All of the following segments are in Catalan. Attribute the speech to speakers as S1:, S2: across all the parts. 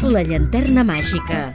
S1: La llanterna màgica.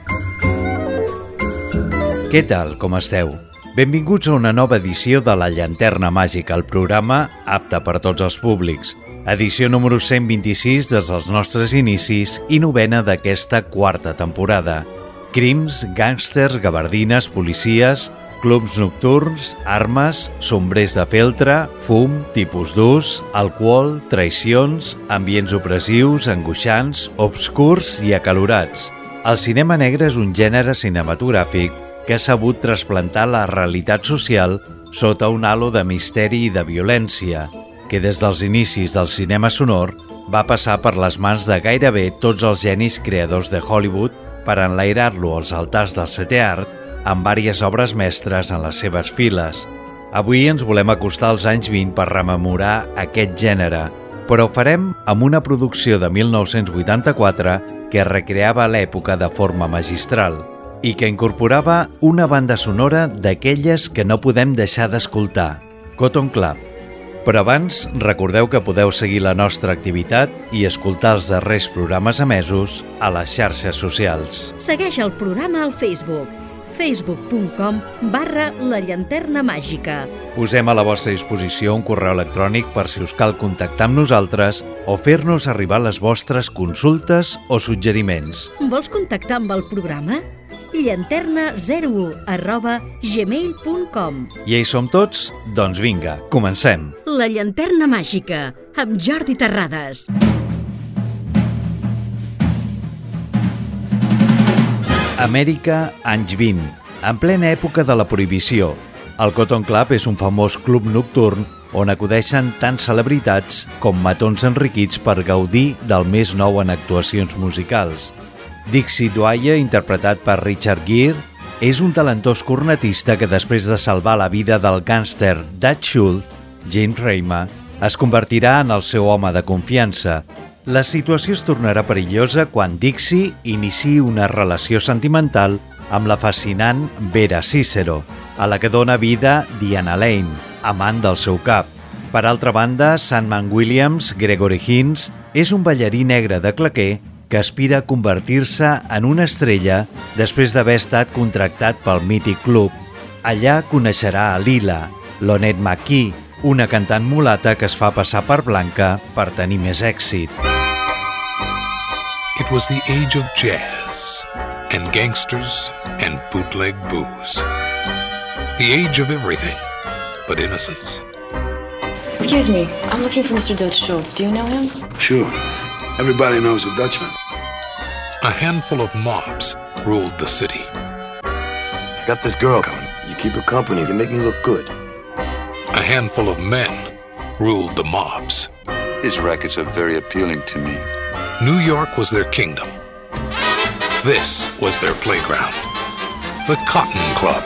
S2: Què tal, com esteu? Benvinguts a una nova edició de La llanterna màgica, el programa apte per tots els públics. Edició número 126 des dels nostres inicis i novena d'aquesta quarta temporada. Crims, gàngsters, gabardines, policies, clubs nocturns, armes, sombrers de feltre, fum, tipus d'ús, alcohol, traïcions, ambients opressius, angoixants, obscurs i acalorats. El cinema negre és un gènere cinematogràfic que ha sabut trasplantar la realitat social sota un halo de misteri i de violència, que des dels inicis del cinema sonor va passar per les mans de gairebé tots els genis creadors de Hollywood per enlairar-lo als altars del setè art amb vàries obres mestres en les seves files. Avui ens volem acostar als anys 20 per rememorar aquest gènere, però ho farem amb una producció de 1984 que recreava l'època de forma magistral i que incorporava una banda sonora d'aquelles que no podem deixar d'escoltar, Cotton Club. Però abans, recordeu que podeu seguir la nostra activitat i escoltar els darrers programes emesos a les xarxes socials.
S1: Segueix el programa al Facebook, facebook.com/La llanterna màgica.
S2: Posem a la vostra disposició un correu electrònic per si us cal contactar amb nosaltres o fer-nos arribar les vostres consultes o suggeriments.
S1: Vols contactar amb el programa? llanterna01@gmail.com.
S2: I hi som tots? Doncs vinga, comencem.
S1: La llanterna màgica, amb Jordi Terrades.
S2: Amèrica, anys 20, en plena època de la prohibició. El Cotton Club és un famós club nocturn on acudeixen tant celebritats com matons enriquits per gaudir del més nou en actuacions musicals. Dixie Dwyer, interpretat per Richard Gere, és un talentós cornetista que després de salvar la vida del gàngster Dutch Schultz, James Reimer, es convertirà en el seu home de confiança. La situació es tornarà perillosa quan Dixie iniciï una relació sentimental amb la fascinant Vera Cicero, a la que dona vida Diana Lane, amant del seu cap. Per altra banda, Sandman Williams, Gregory Hines, és un ballarí negre de claqué que aspira a convertir-se en una estrella després d'haver estat contractat pel mític club. Allà coneixerà a Lila, Lonette McKee, una cantant mulata que es fa passar per blanca per tenir més èxit.
S3: It was the age of jazz and gangsters and bootleg booze. The age of everything but innocence.
S4: Excuse me, I'm looking for Mr. Dutch Schultz. Do you know him?
S5: Sure. Everybody knows a Dutchman.
S3: A handful of mobs ruled the city.
S5: I got this girl coming. You keep her company, you make me look good.
S3: A handful of men ruled the mobs.
S6: His rackets are very appealing to me.
S3: New York was their kingdom. This was their playground. The Cotton Club.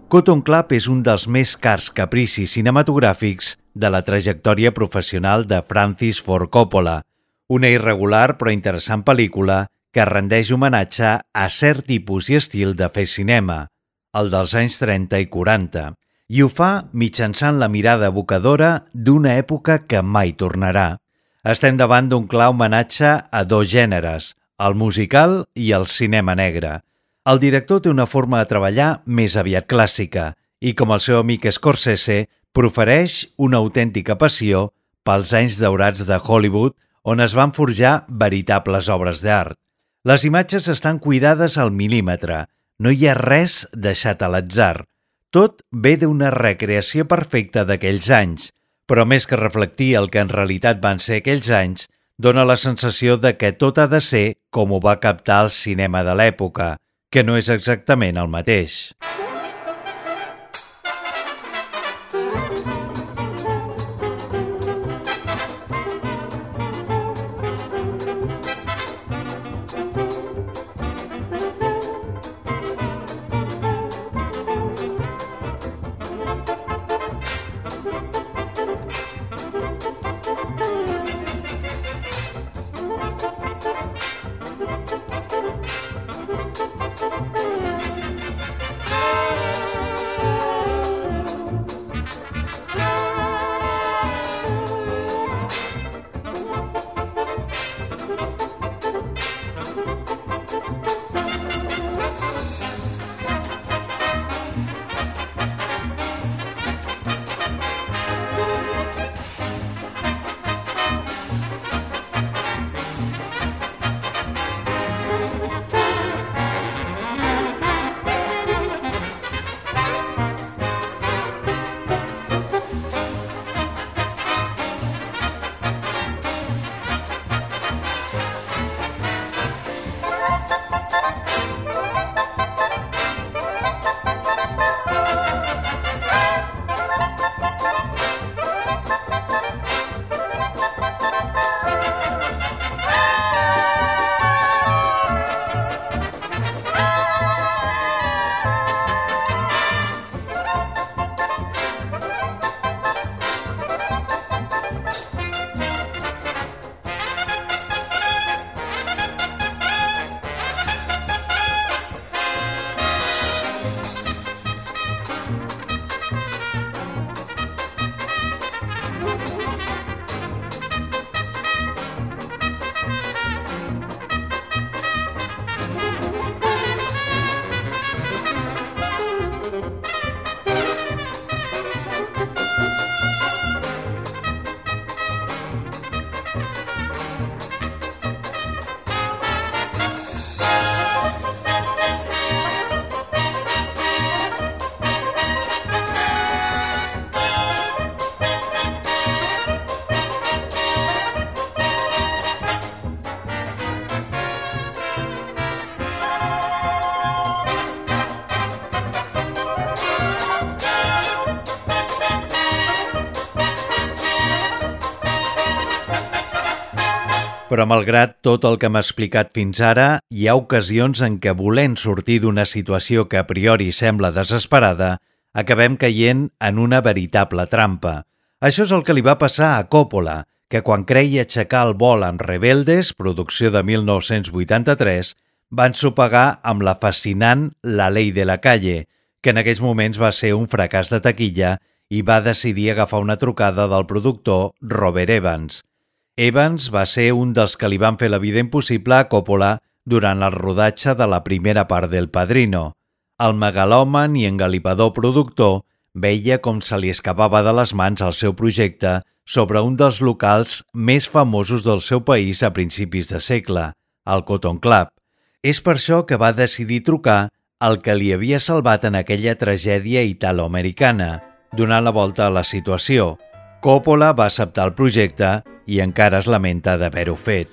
S2: Cotton Club és un dels més cars capricis cinematogràfics de la trajectòria professional de Francis Ford Coppola, una irregular però interessant pel·lícula que rendeix homenatge a cert tipus i estil de fer cinema, el dels anys 30 i 40, i ho fa mitjançant la mirada evocadora d'una època que mai tornarà. Estem davant d'un clar homenatge a dos gèneres, el musical i el cinema negre. El director té una forma de treballar més aviat clàssica i, com el seu amic Scorsese, profereix una autèntica passió pels anys daurats de Hollywood, on es van forjar veritables obres d'art. Les imatges estan cuidades al mil·límetre, no hi ha res deixat a l'atzar. Tot ve d'una recreació perfecta d'aquells anys, però més que reflectir el que en realitat van ser aquells anys, dona la sensació de que tot ha de ser com ho va captar el cinema de l'època, que no és exactament el mateix. Però malgrat tot el que m'ha explicat fins ara, hi ha ocasions en què volent sortir d'una situació que a priori sembla desesperada, acabem caient en una veritable trampa. Això és el que li va passar a Coppola, que quan creia aixecar el vol amb Rebeldes, producció de 1983, va ensopegar amb la fascinant La Ley de la Calle, que en aquells moments va ser un fracàs de taquilla i va decidir agafar una trucada del productor Robert Evans. Evans va ser un dels que li van fer la vida impossible a Coppola durant el rodatge de la primera part del Padrino. El megalòman i engalipador productor veia com se li escapava de les mans el seu projecte sobre un dels locals més famosos del seu país a principis de segle, el Cotton Club. És per això que va decidir trucar al que li havia salvat en aquella tragèdia italoamericana, donant la volta a la situació. Coppola va acceptar el projecte i encara es lamenta d'haver-ho fet.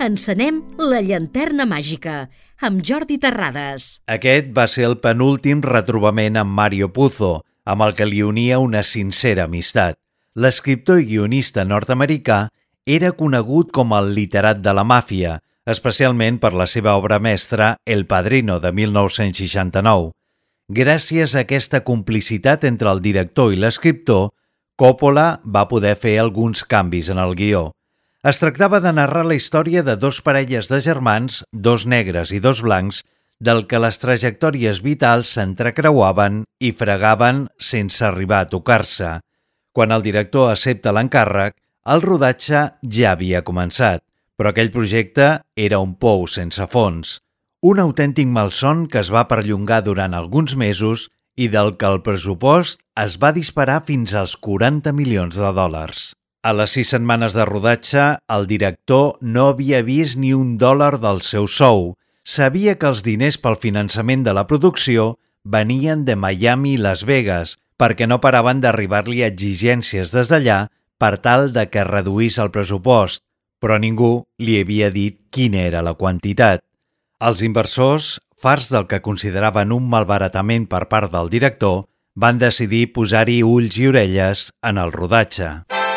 S1: encenem la llanterna màgica, amb Jordi Terrades.
S2: Aquest va ser el penúltim retrobament amb Mario Puzo, amb el que li unia una sincera amistat. L'escriptor i guionista nord-americà era conegut com el literat de la màfia, especialment per la seva obra mestra El Padrino de 1969. Gràcies a aquesta complicitat entre el director i l'escriptor, Coppola va poder fer alguns canvis en el guió. Es tractava de narrar la història de dos parelles de germans, dos negres i dos blancs, del que les trajectòries vitals s'entrecreuaven i fregaven sense arribar a tocar-se. Quan el director accepta l'encàrrec, el rodatge ja havia començat, però aquell projecte era un pou sense fons. Un autèntic malson que es va perllongar durant alguns mesos i del que el pressupost es va disparar fins als 40 milions de dòlars. A les 6 setmanes de rodatge, el director no havia vist ni $1 del seu sou. Sabia que els diners pel finançament de la producció venien de Miami i Las Vegas, perquè no paraven d'arribar-li exigències des d'allà per tal de que reduís el pressupost, però ningú li havia dit quina era la quantitat. Els inversors, farts del que consideraven un malbaratament per part del director, van decidir posar-hi ulls i orelles en el rodatge.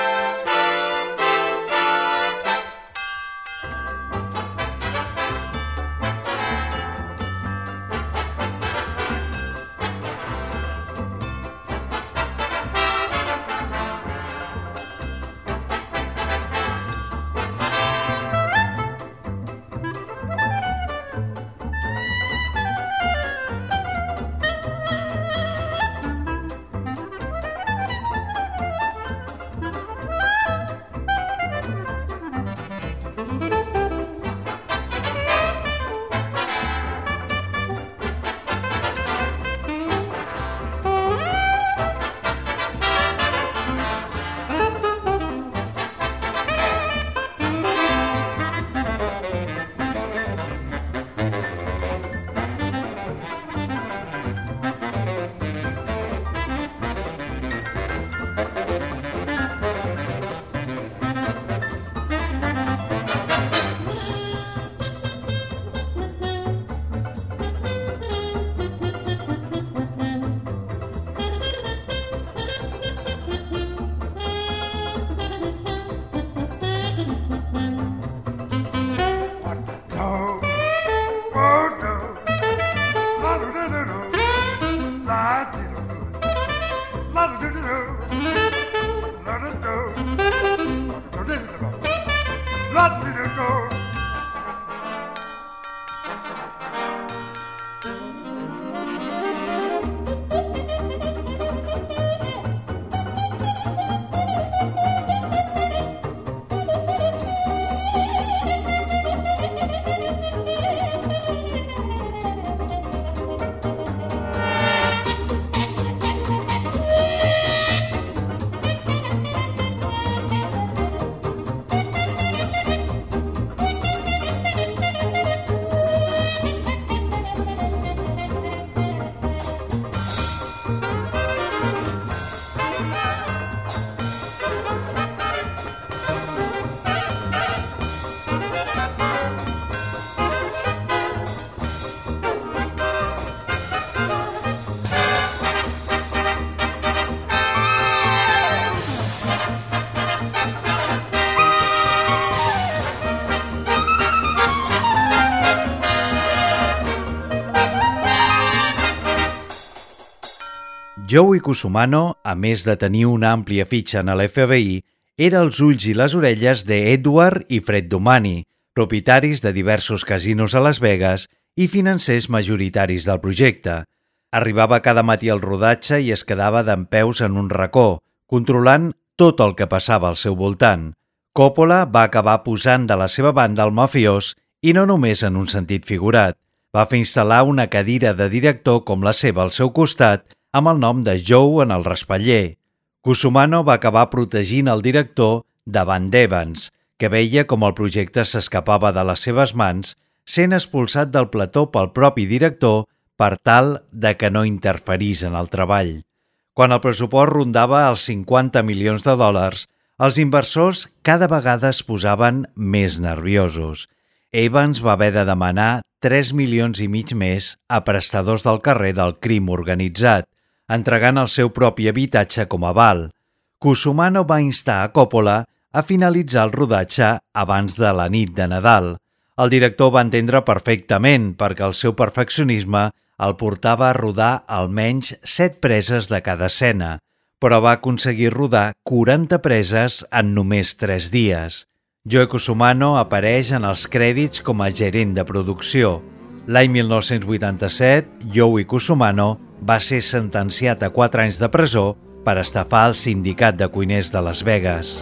S2: Joey Cusumano, a més de tenir una àmplia fitxa en l'FBI, era els ulls i les orelles d'Edward i Fred Domani, propietaris de diversos casinos a Las Vegas i financers majoritaris del projecte. Arribava cada matí al rodatge i es quedava dempeus en un racó, controlant tot el que passava al seu voltant. Coppola va acabar posant de la seva banda el mafiós i no només en un sentit figurat. Va fer instal·lar una cadira de director com la seva al seu costat amb el nom de Joe en el respatller. Cusumano va acabar protegint el director davant d'Evans, que veia com el projecte s'escapava de les seves mans, sent expulsat del plató pel propi director per tal de que no interferís en el treball. Quan el pressupost rondava els 50 milions de dòlars, els inversors cada vegada es posaven més nerviosos. Evans va haver de demanar 3,5 milions més a prestadors del carrer del crim organitzat, entregant el seu propi habitatge com a aval. Cusumano va instar a Coppola a finalitzar el rodatge abans de la nit de Nadal. El director va entendre perfectament perquè el seu perfeccionisme el portava a rodar almenys 7 preses de cada escena, però va aconseguir rodar 40 preses en només 3 dies. Joe Cusumano apareix en els crèdits com a gerent de producció. L'any 1987, Joey Cusumano va ser sentenciat a 4 anys de presó per estafar el sindicat de cuiners de Las Vegas.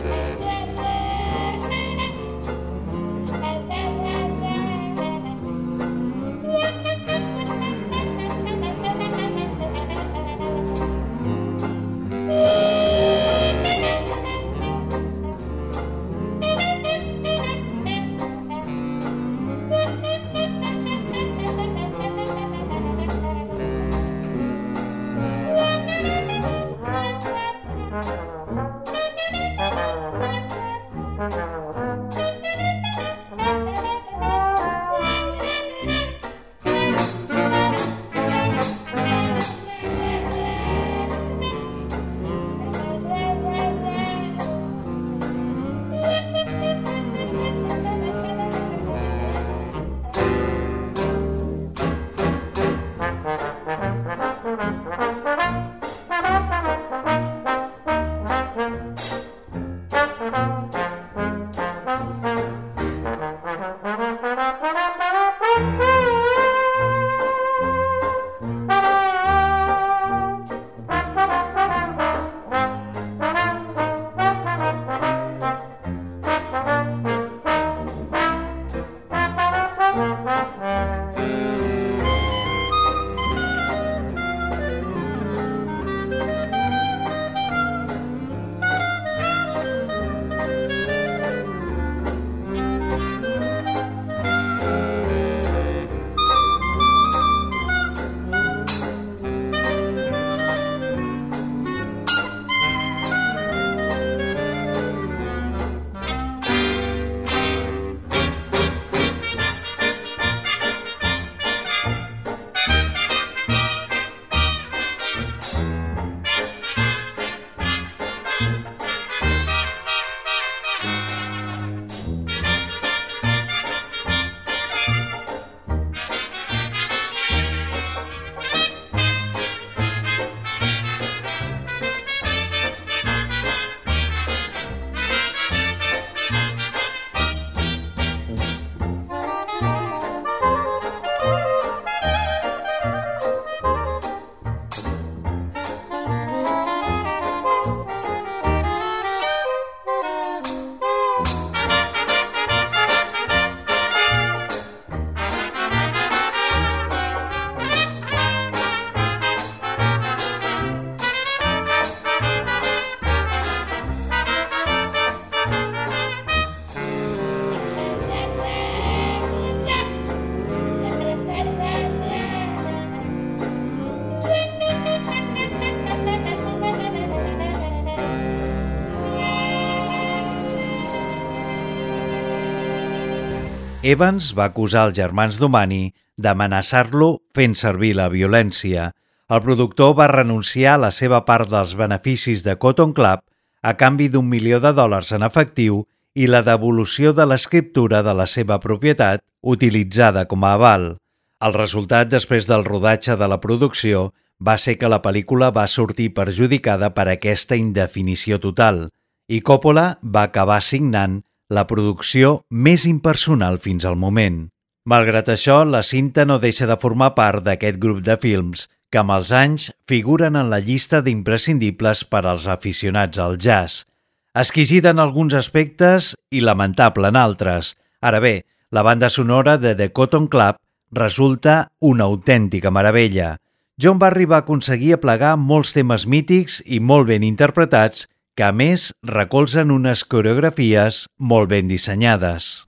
S2: Evans va acusar els germans Doumani d'amenaçar-lo fent servir la violència. El productor va renunciar a la seva part dels beneficis de Cotton Club a canvi $1 milió en efectiu i la devolució de l'escriptura de la seva propietat utilitzada com a aval. El resultat després del rodatge de la producció va ser que la pel·lícula va sortir perjudicada per aquesta indefinició total i Coppola va acabar signant la producció més impersonal fins al moment. Malgrat això, la cinta no deixa de formar part d'aquest grup de films que amb els anys figuren en la llista d'imprescindibles per als aficionats al jazz. Exquisida en alguns aspectes i lamentable en altres. Ara bé, la banda sonora de The Cotton Club resulta una autèntica meravella. John Barry va aconseguir aplegar molts temes mítics i molt ben interpretats que, a més, recolzen unes coreografies molt ben dissenyades.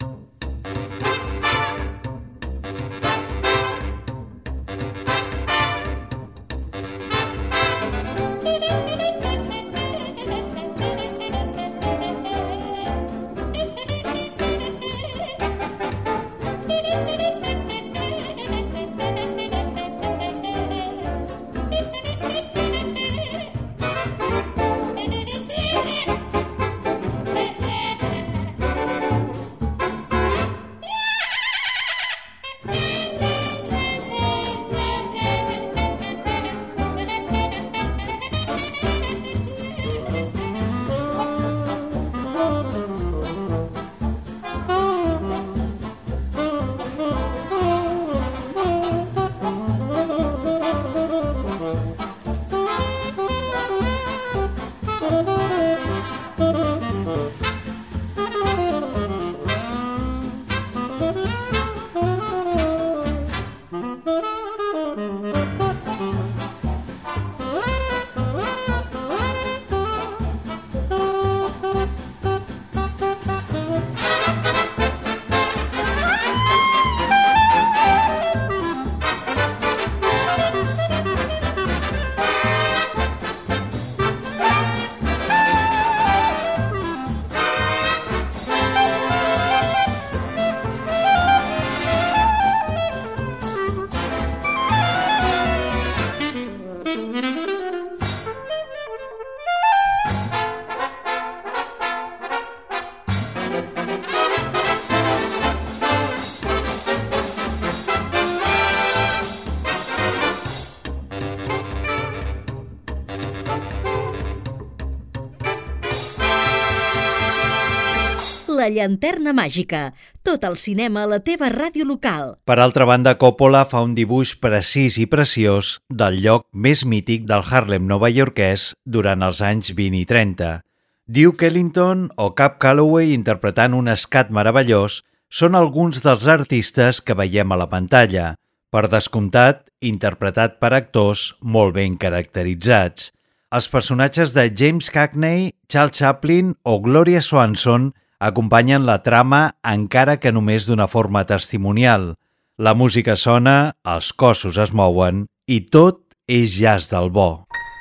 S1: La llanterna màgica. Tot el cinema a la teva ràdio local.
S2: Per altra banda, Coppola fa un dibuix precís i preciós del lloc més mític del Harlem novaiorquès durant els anys 20 i 30. Duke Ellington o Cab Calloway interpretant un scat meravellós són alguns dels artistes que veiem a la pantalla, per descomptat, interpretat per actors molt ben caracteritzats. Els personatges de James Cagney, Charles Chaplin o Gloria Swanson acompanyen la trama encara que només d'una forma testimonial. La música sona, els cossos es mouen i tot és jazz del bo.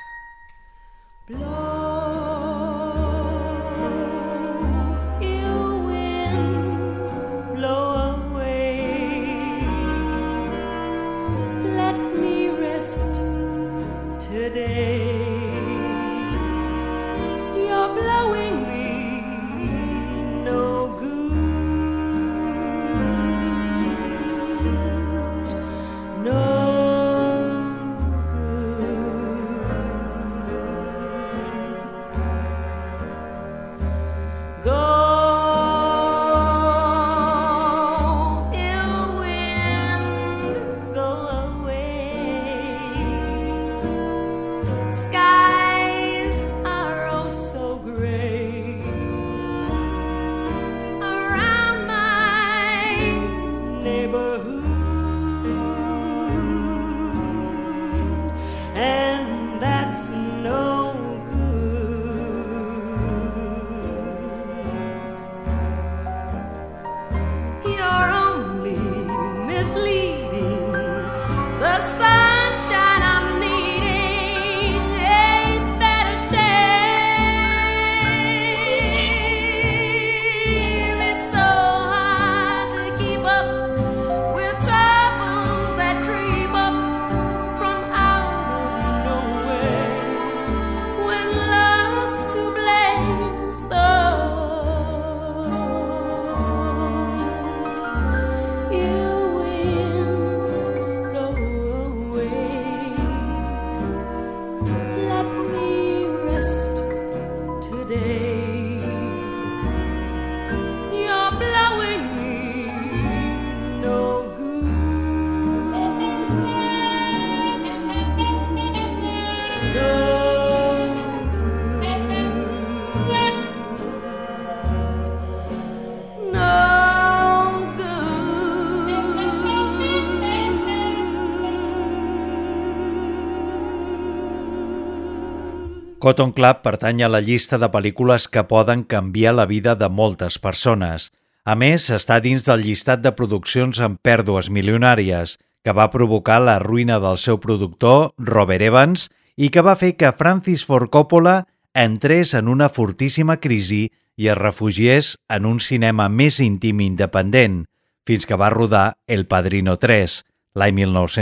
S2: Cotton Club pertany a la llista de pel·lícules que poden canviar la vida de moltes persones. A més, està dins del llistat de produccions amb pèrdues milionàries, que va provocar la ruïna del seu productor, Robert Evans, i que va fer que Francis Ford Coppola entrés en una fortíssima crisi i es refugiés en un cinema més íntim i independent, fins que va rodar El Padrino 3, l'any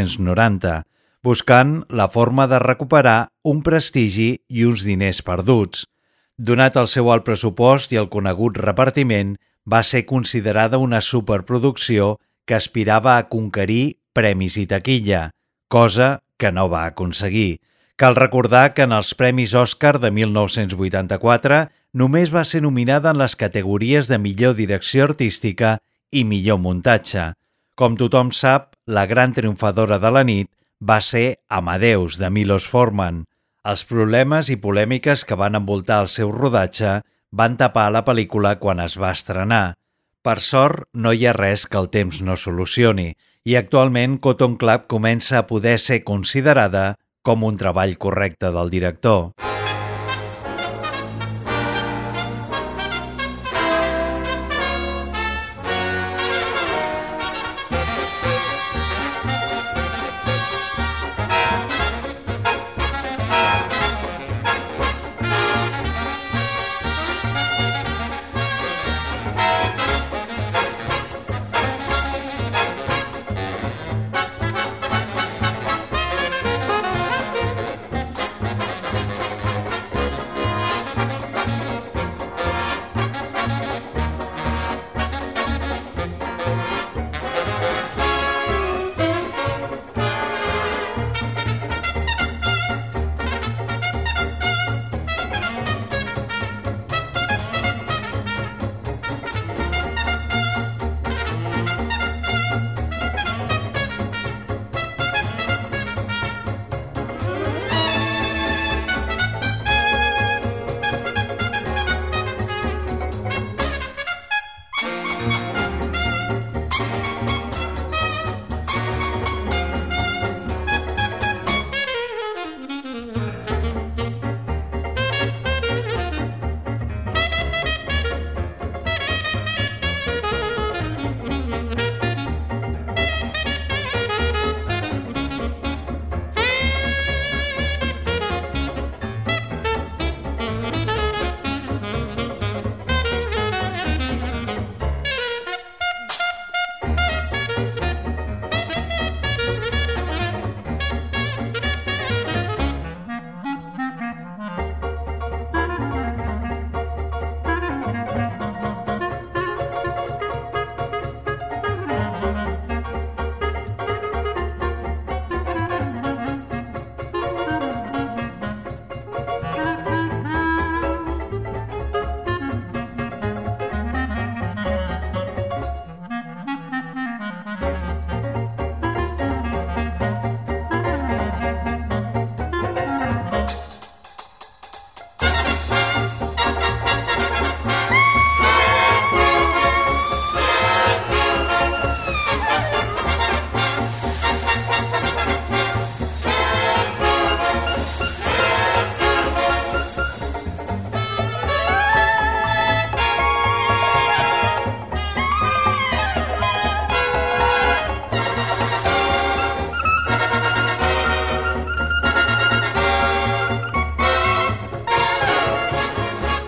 S2: 1990, buscant la forma de recuperar un prestigi i uns diners perduts. Donat el seu alt pressupost i el conegut repartiment, va ser considerada una superproducció que aspirava a conquerir premis i taquilla, cosa que no va aconseguir. Cal recordar que en els Premis Òscar de 1984 només va ser nominada en les categories de millor direcció artística i millor muntatge. Com tothom sap, la gran triomfadora de la nit va ser Amadeus, de Milos Forman. Els problemes i polèmiques que van envoltar el seu rodatge van tapar la pel·lícula quan es va estrenar. Per sort, no hi ha res que el temps no solucioni, i actualment Cotton Club comença a poder ser considerada com un treball correcte del director.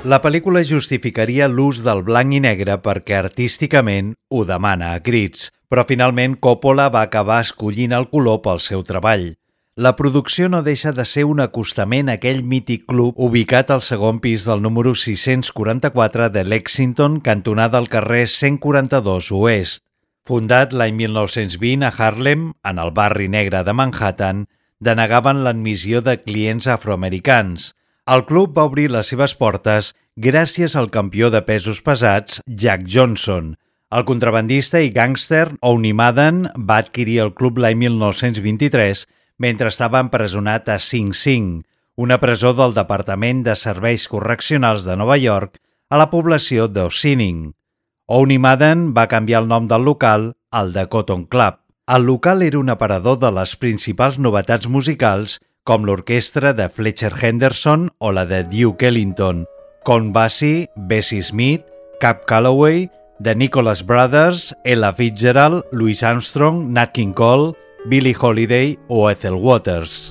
S2: La pel·lícula justificaria l'ús del blanc i negre perquè artísticament ho demana a crits, però finalment Coppola va acabar escollint el color pel seu treball. La producció no deixa de ser un acostament a aquell mític club ubicat al segon pis del número 644 de Lexington, cantonada al carrer 142 Oest. Fundat l'any 1920 a Harlem, en el barri negre de Manhattan, denegaven l'admissió de clients afroamericans. El club va obrir les seves portes gràcies al campió de pesos pesats Jack Johnson. El contrabandista i gàngster Owney Madden va adquirir el club l'any 1923 mentre estava empresonat a Sing Sing, una presó del Departament de Serveis Correccionals de Nova York a la població d'Ossining. Owney Madden va canviar el nom del local al The Cotton Club. El local era un aparador de les principals novetats musicals com l'orquestra de Fletcher Henderson o la de Duke Ellington, Count Basie, Bessie Smith, Cab Calloway, The Nicholas Brothers, Ella Fitzgerald, Louis Armstrong, Nat King Cole, Billie Holiday o Ethel Waters.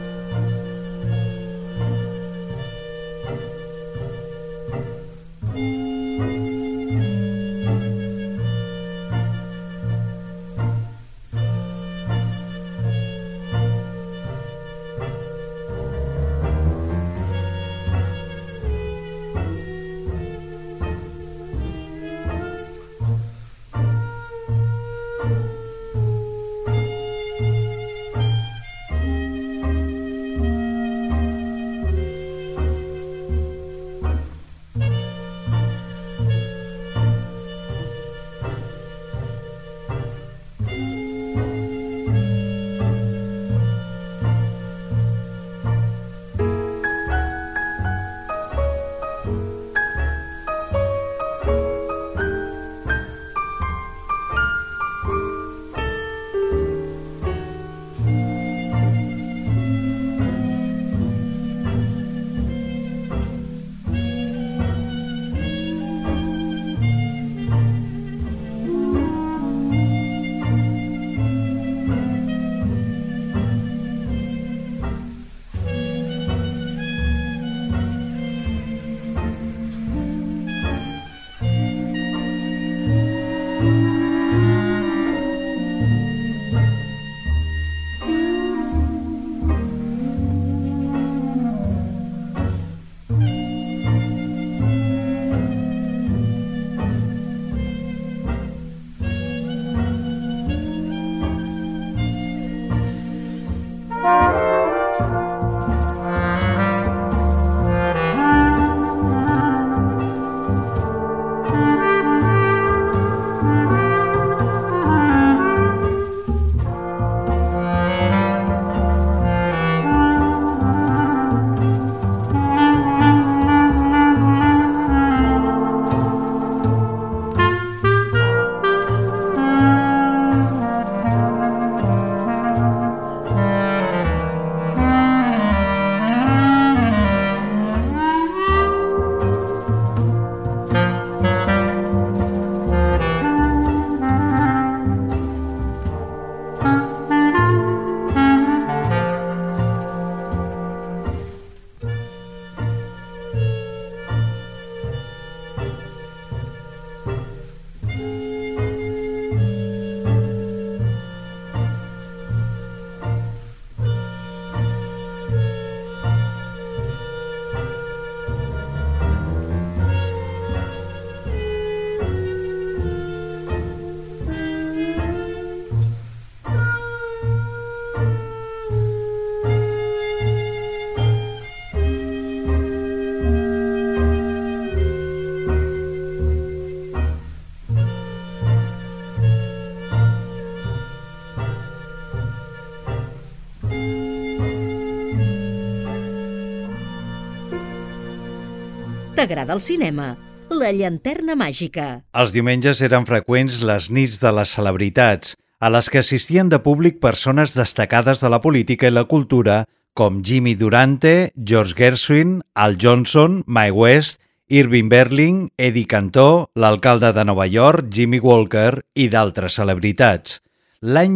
S1: T'agrada el cinema? La llanterna màgica.
S2: Els diumenges eren freqüents les nits de les celebritats, a les que assistien de públic persones destacades de la política i la cultura com Jimmy Durante, George Gershwin, Al Johnson, Mae West, Irving Berlin, Eddie Cantor, l'alcalde de Nova York, Jimmy Walker i d'altres celebritats. L'any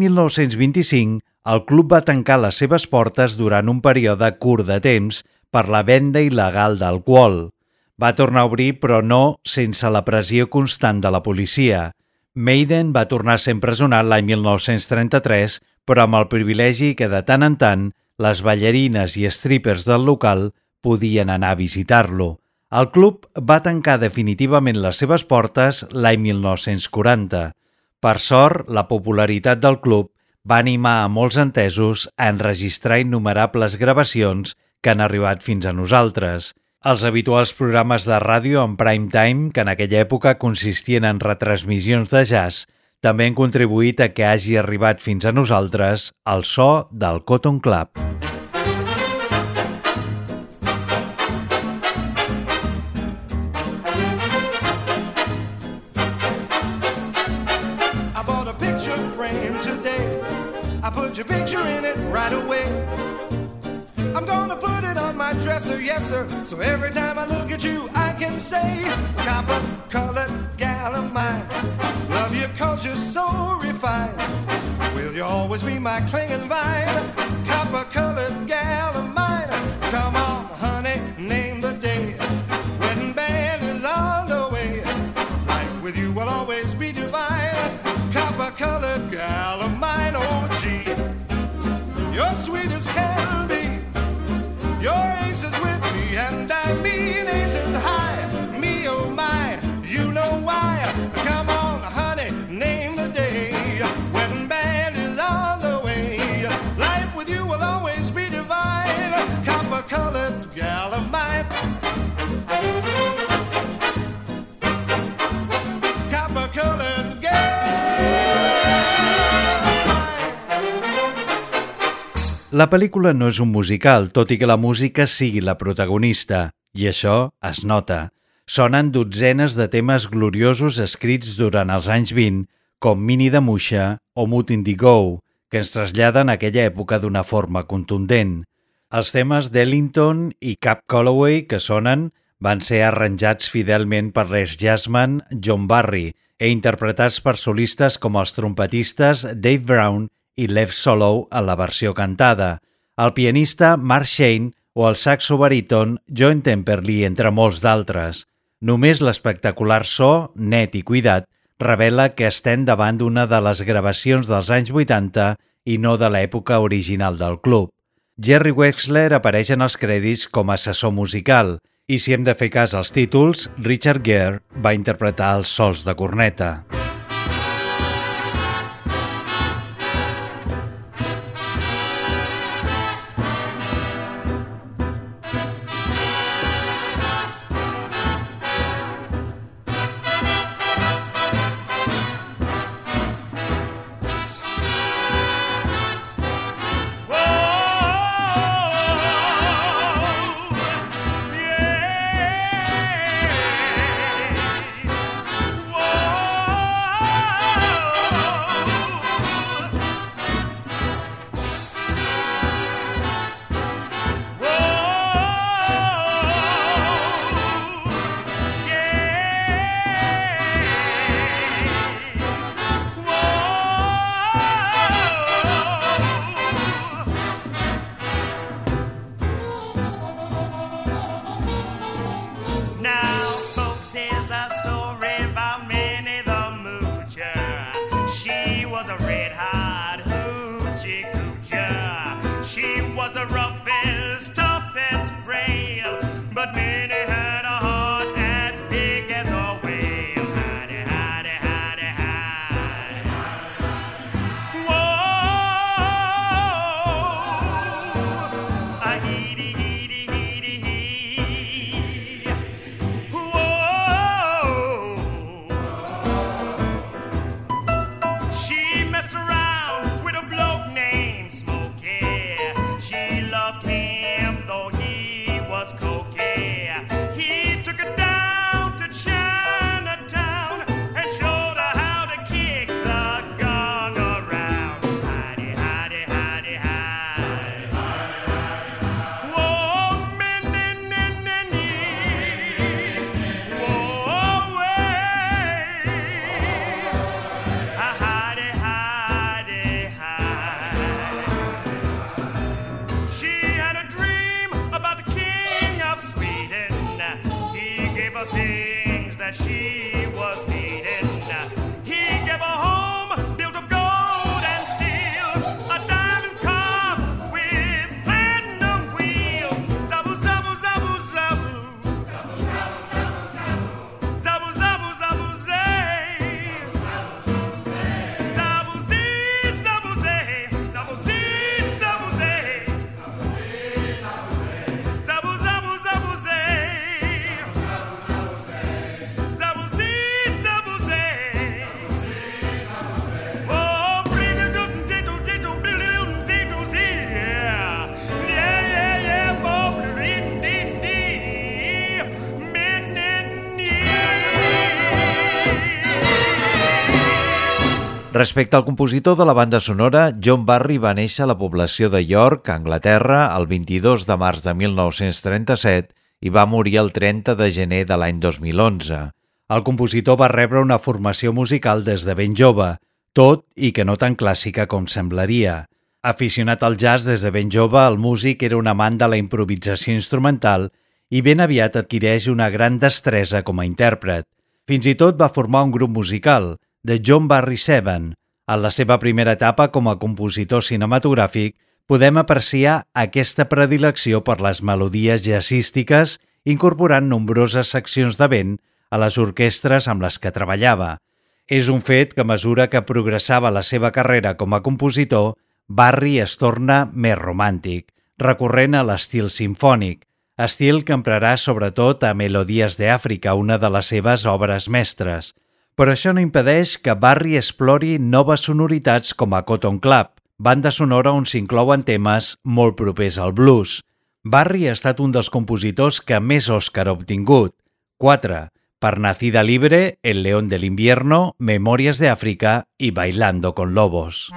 S2: 1925, el club va tancar les seves portes durant un període curt de temps per la venda il·legal d'alcohol. Va tornar a obrir, però no sense la pressió constant de la policia. Maiden va tornar a ser empresonat l'any 1933, però amb el privilegi que de tant en tant les ballarines i strippers del local podien anar a visitar-lo. El club va tancar definitivament les seves portes l'any 1940. Per sort, la popularitat del club va animar a molts entesos a enregistrar innumerables gravacions que han arribat fins a nosaltres. Els habituals programes de ràdio en prime time, que en aquella època consistien en retransmissions de jazz, també han contribuït a que hagi arribat fins a nosaltres el so del Cotton Club.
S7: I bought a picture frame today. I put your picture in it right away. I'm gonna put it on my dresser, yes sir, so every time I look at you I can say, copper-colored gal of mine, love you cause you're so refined, will you always be my clinging vine, copper-colored gal of mine, come on honey, name the day, wedding band is on the way, life with you will always be divine, copper-colored gal of mine, oh gee, you're sweet as can be. Your ace is with me, and I mean aces high. Me, oh my, you know why. Come on, honey, name the day. Wedding band is on the way. Life with you will always be divine. Copper-colored gal of mine. Copper-colored gal.
S2: La pel·lícula no és un musical, tot i que la música sigui la protagonista, i això es nota. Sonen dotzenes de temes gloriosos escrits durant els anys 20, com Minnie de Muixa o Mood Indigo, que ens traslladen a aquella època d'una forma contundent. Els temes d'Ellington i Cab Calloway que sonen van ser arranjats fidelment per l'ex jazzman John Barry i interpretats per solistes com els trompetistes Dave Brown i Lev Solow en la versió cantada, el pianista Mark Shane o el saxo baríton John Temperley, entre molts d'altres. Només l'espectacular so, net i cuidat, revela que estem davant d'una de les gravacions dels anys 80 i no de l'època original del club. Jerry Wexler apareix en els crèdits com a assessor musical i, si hem de fer cas als títols, Richard Gere va interpretar els sols de corneta.
S8: She had a dream about the king of Sweden.
S7: she was needing. He gave her home built of gold and steel, a diamond car with platinum wheels. Zabu, zabu, zabu, zabu. Zabu, zabu, zabu, zay. Zabu, zee, zabu, zay. Zabu, zee, zabu, zay. Zabu, zabu, zabu, zay. Zabu, zee, zabu, zay. Oh, pretty little jitu, jitu, pretty little jitu, zee, yeah. Yeah, yeah, yeah, oh, pretty, dee, dee. Men and
S2: Respecte al compositor de la banda sonora, John Barry va néixer a la població de York, Anglaterra, el 22 de març de 1937 i va morir el 30 de gener de l'any 2011. El compositor va rebre una formació musical des de ben jove, tot i que no tan clàssica com semblaria. Aficionat al jazz des de ben jove, el músic era un amant de la improvisació instrumental i ben aviat adquireix una gran destresa com a intèrpret. Fins i tot va formar un grup musical, The John Barry Seven. En la seva primera etapa com a compositor cinematogràfic, podem apreciar aquesta predilecció per les melodies jazzístiques, incorporant nombroses seccions de vent a les orquestres amb les que treballava. És un fet que a mesura que progressava la seva carrera com a compositor, Barry es torna més romàntic, recorrent a l'estil simfònic, estil que emprarà sobretot a Melodies d'Àfrica, una de les seves obres mestres. Però això no impedeix que Barry explori noves sonoritats com a Cotton Club, banda sonora on s'inclouen temes molt propers al blues. Barry ha estat un dels compositors que més Òscar ha obtingut, 4, per Nacida Libre, El León del Invierno, Memorias de África i Bailando con Lobos.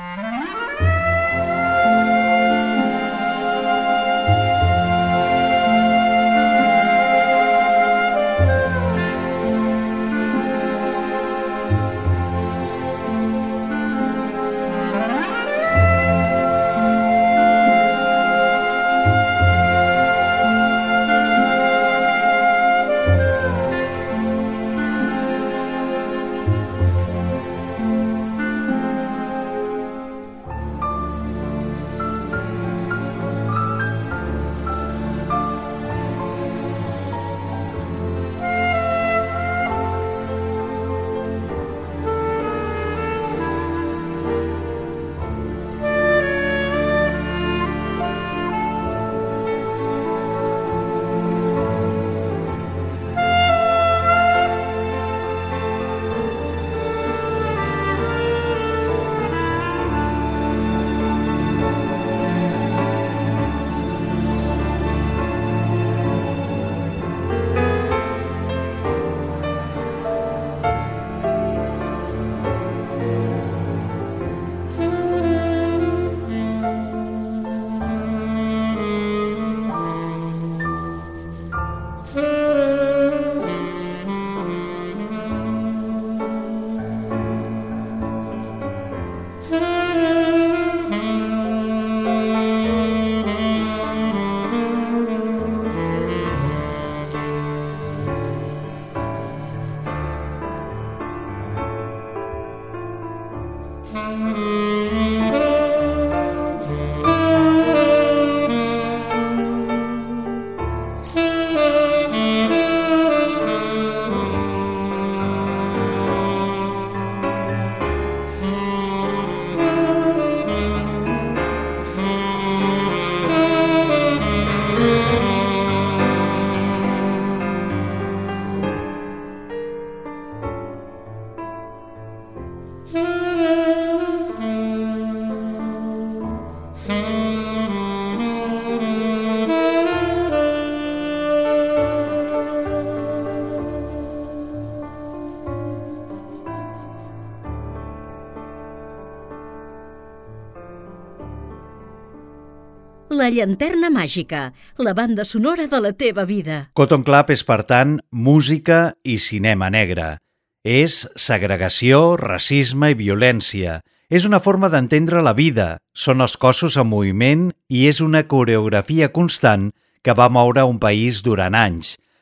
S1: La llanterna màgica, la banda sonora de la teva vida.
S2: Cotton Club és, per tant, música i cinema negre. És segregació, racisme i violència. És una forma d'entendre la vida, són els cossos en moviment i és una coreografia constant que va moure un país durant anys.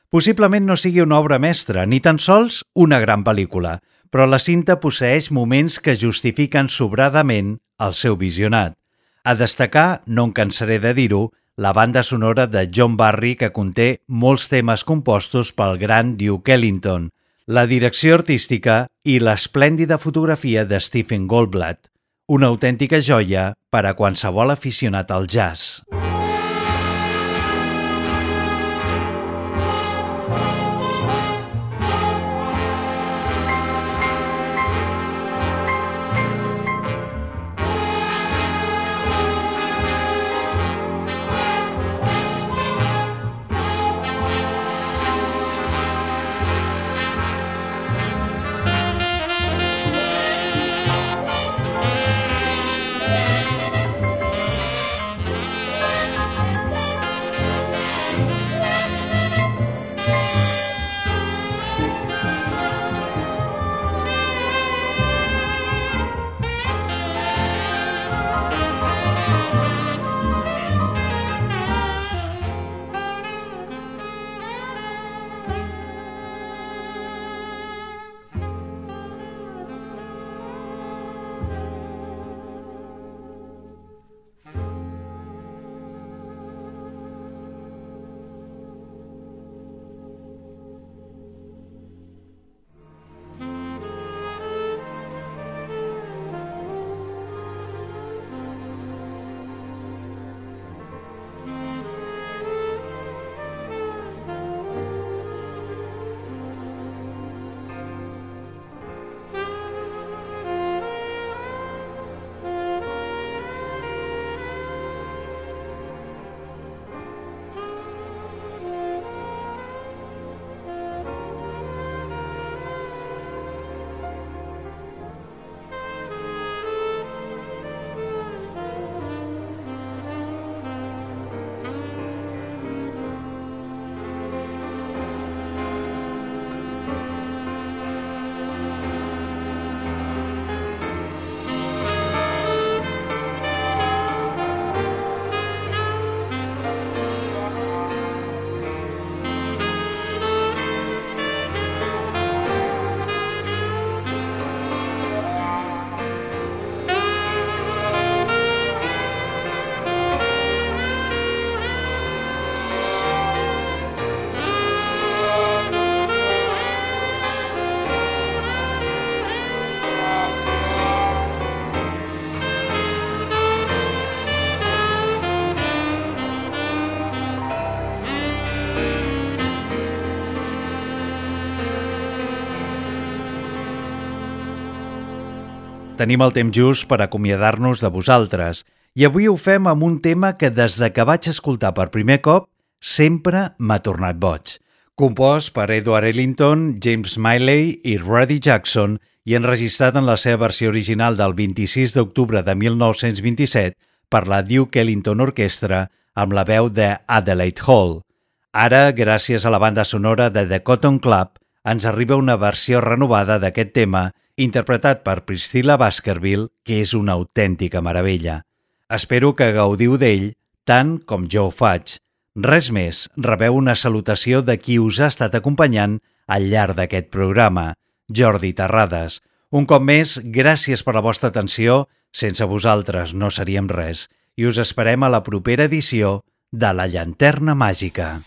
S2: Possiblement no sigui una obra mestra, ni tan sols una gran pel·lícula, però la cinta posseeix moments que justifiquen sobradament el seu visionat. A destacar, no em cansaré de dir-ho, la banda sonora de John Barry que conté molts temes compostos pel gran Duke Ellington, la direcció artística i l'esplèndida fotografia de Stephen Goldblatt, una autèntica joia per a qualsevol aficionat al jazz. Tenim el temps just per acomiadar-nos de vosaltres i avui ho fem amb un tema que des de que vaig escoltar per primer cop sempre m'ha tornat boig. Compost per Edward Ellington, James Miley i Rudy Jackson i enregistrat en la seva versió original del 26 d'octubre de 1927 per la Duke Ellington Orchestra amb la veu de Adelaide Hall. Ara, gràcies a la banda sonora de The Cotton Club, ens arriba una versió renovada d'aquest tema interpretat per Priscilla Baskerville, que és una autèntica meravella. Espero que gaudiu d'ell tant com jo ho faig. Res més, rebeu una salutació de qui us ha estat acompanyant al llarg d'aquest programa, Jordi Terrades. Un cop més, gràcies per la vostra atenció, sense vosaltres no seríem res, i us esperem a la propera edició de La Llanterna Màgica.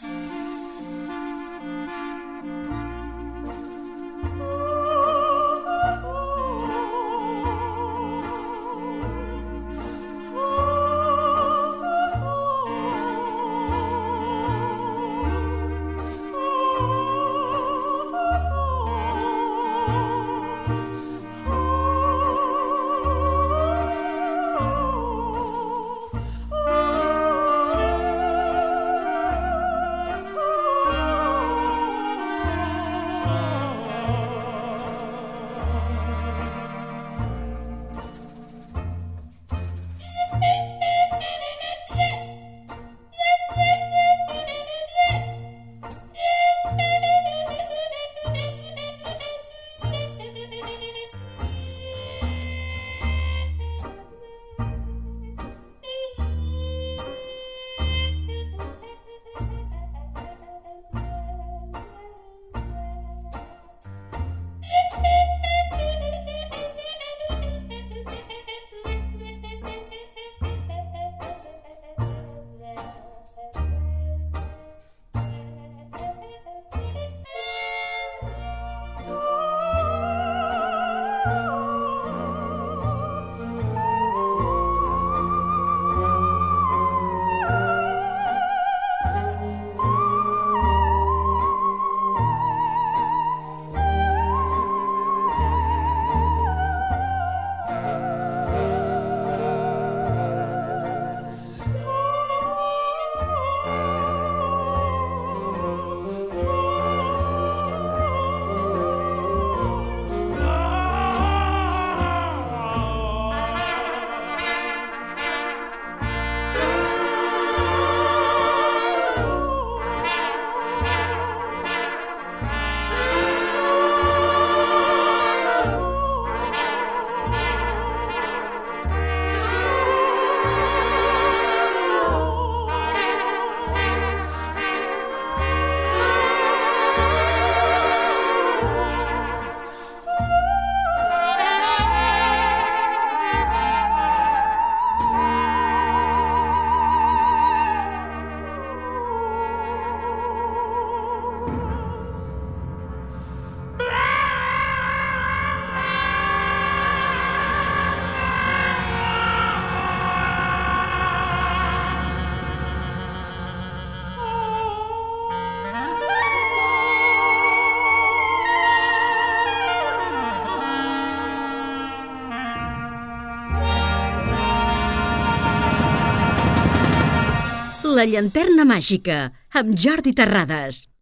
S1: La llanterna màgica, amb Jordi Terrades.